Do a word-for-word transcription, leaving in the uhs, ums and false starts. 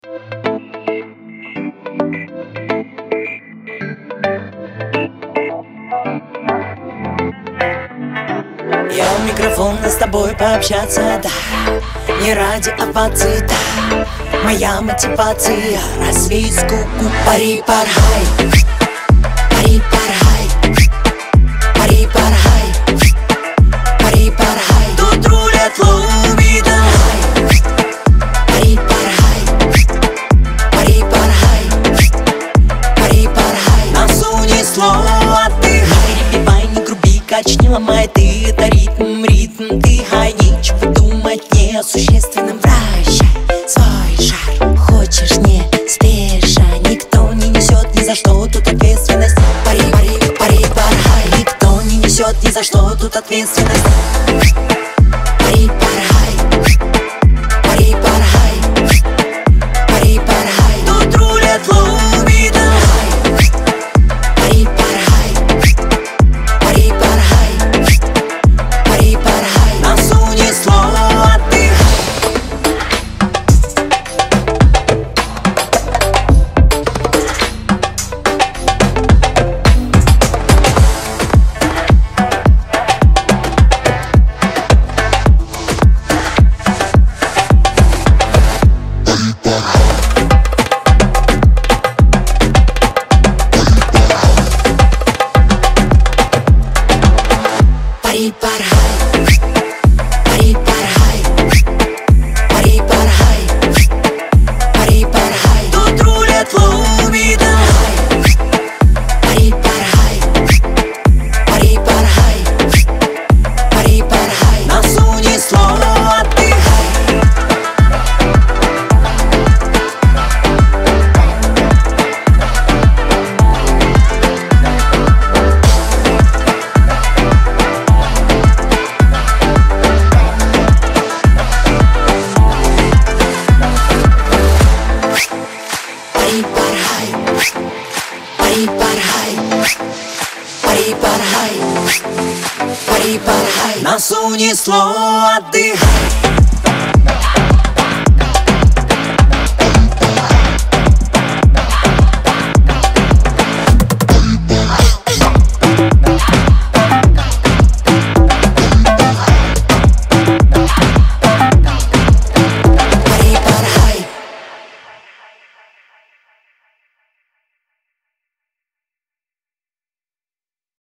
Я у микрофона с тобой пообщаться, да, не ради овации, да. Моя мотивация — развеять скуку. Пари, пархай, пари, пархай, пари, пархай, пари, пархай. Тут рулят лоуми, да. Пари, пархай, пари, пархай, пари, пархай. Нас унесло, отдыхай. Перебивай, не груби, качни, ломай ты. Это ритм, ритм, ты хай. Нечего думать не о существенном. Вращай свой шар, хочешь не спеша. Никто не несет ни за что тут ответственность. Пари, пари, пари, пархай. Никто не несет ни за что тут ответственность. Пари, пархай, пари, пархай, пари, пархай. Тут рулят лоуми, да. Пари, пархай, пари, пархай, пари, пархай. Нас унесло, отдыхай. Пари, пархай, пари, пархай, пари, пархай, пари, пархай. Тут рулят лоуми, да. Пари, пархай, пари, пархай, пари, пархай. Нас унесло, отдыхай. Пари, пархай, пари, пархай, пари, пархай, пари, пархай. Нас унесло, отдыхай.